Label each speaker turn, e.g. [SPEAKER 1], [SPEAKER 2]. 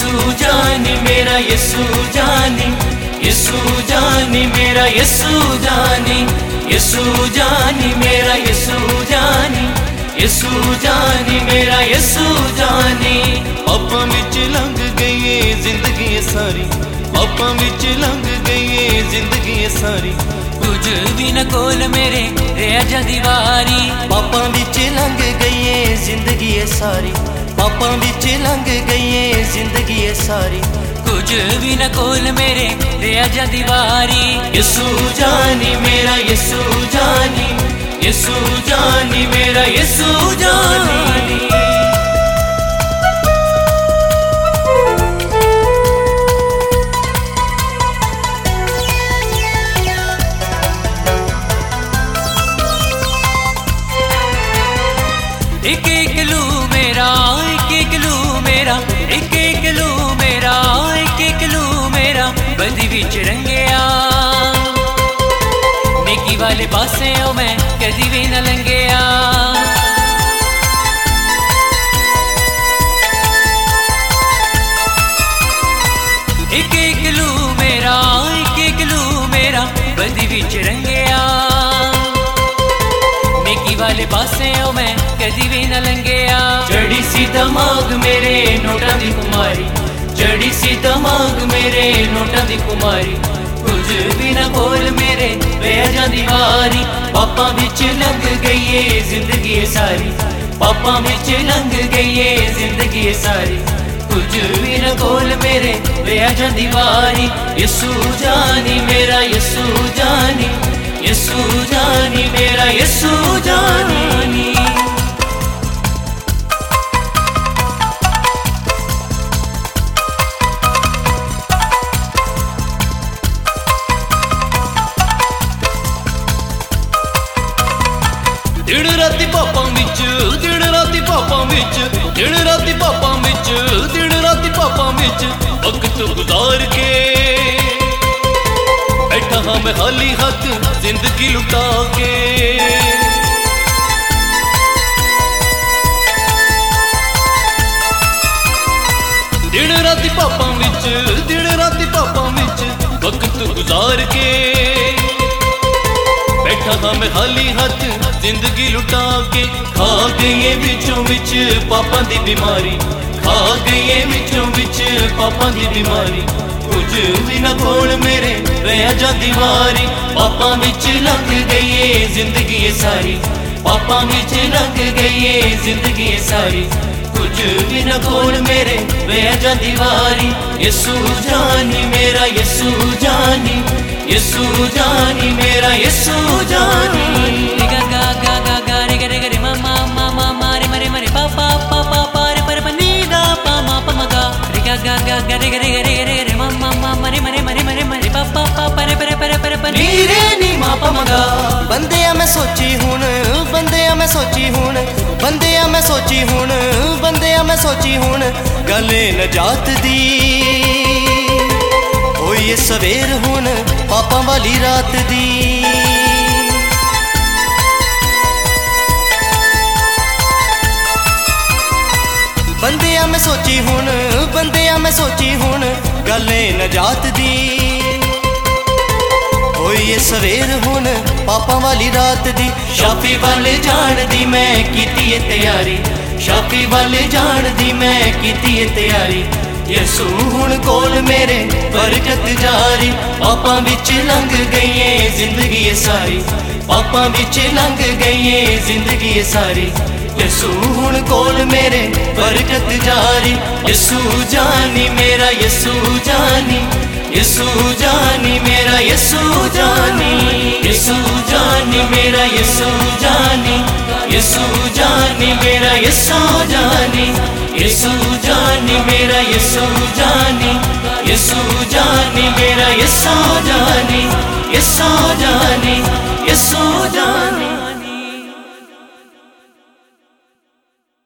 [SPEAKER 1] यीशु जानी मेरा यीशु जानी, यीशु जानी मेरा यीशु जानी, यीशु जानी मेरा यीशु जानी, यीशु जानी मेरा यीशु जानी।
[SPEAKER 2] पापां विच लंघ गई है जिंदगी सारी, पापां विच लंघ गई है जिंदगी सारी।
[SPEAKER 1] कुछ भी न कोल मेरे रह जा दीवारी,
[SPEAKER 2] पापां विच लंघ गई है जिंदगी सारी, पापां विच लंघ गई है जिंदगी सारी।
[SPEAKER 1] कुछ भी न कोल मेरे रह जा दीवारी। यीशु जानी मेरा यीशु जानी, यीशु जानी मेरा यीशु जानी। एक एक लू मेरा, एक एक लू मेरा, एक एक लू मेरा, एक एक लू मेरा बदी विच रंगया। नेकी वाले पासे ओ मैं कदी भी न लंघया। एक एक लू मेरा, एक एक लू मेरा बदी विच रंगया। नेकी वाले पासे ओ मैं कदी भी न लंघया। चढ़ी सी दिमाग मेरे नोटां दी कुमारी, चढ़ी सी दिमाग मेरे नोटां दी कुमारी। कुछ भी न कोल मेरे रह जा दीवारी। पापां विच लंघ गई है जिंदगी सारी, पापां विच लंघ गई है जिंदगी सारी। कुछ भी न कोल मेरे रह जा दीवारी। यीशु जानी मेरा यीशु जानी, यीशु जानी मेरा यीशु जानी।
[SPEAKER 2] दिन राती पापां विच, दिन राती पापां विच, दिन राती पापां विच, दिन राती पापां विच वक्त गुजार के बैठा हाँ मैं खाली हाथ जिंदगी लुटा के। दिन राती पापां विच, दिन राती पापां विच वक्त गुजार के बैठा हाँ मैं खाली हाथ जिंदगी लुटा के। खा गई विचों विच पापां दी बीमारी, खा गई विचों विच पापां दी बीमारी। कुछ भी न कोल मेरे रह जा दीवारी। पापां विच लंघ गई है जिंदगी सारी, पापां विच लंघ गई है जिंदगी सारी। कुछ भी न कोल मेरे रह जा दीवारी। यीशु जानी मेरा यीशु जानी, यीशु जानी मेरा यीशु जानी। गा गा गा गा गा रे गा रे गा रे मा मा मा मा मा रे मरे मरे पा पा पा पा पा रे पर प नी दा पा मा प म गा रे गा गा गा गा रे गा रे गा रे गा रे मा मा मा मरे मरे मरे मरे मरे पा पा पा पा रे पर पर पर प नी रे नी मा प म गा। बंदिया मैं सोची हुण, बंदिया मैं सोची हुण, बंदिया मैं सोची हुण, बंदिया मैं सोची हुण गले नजात दी होई सवेर हुण पापां वाली रात दी। बंदिया मैं सोची हुण, बंदिया मैं सोची हुण गले नजात दी होई सवेर हुण पापां वाली रात दी। शाफी वाले जान दी मैं कीती है तैयारी, शाफी वाले जान दी मैं कीती है तैयारी। यीशु हुण कोल मेरे बरकत जारी। पापां विच लंघ गई है जिंदगी सारी, पापां विच लंघ गई है जिंदगी सारी। यीशु हुण कोल मेरे बरकत जारी। यीशु जानी मेरा यीशु जानी, यीशु जानी मेरा यीशु जानी, यीशु जानी मेरा यीशु जानी, यीशु जानी मेरा यीशु जानी, यीशु जानी मेरा यीशु जानी, यीशु जानी मेरा यीशु जानी, यीशु जानी, यीशु जानी।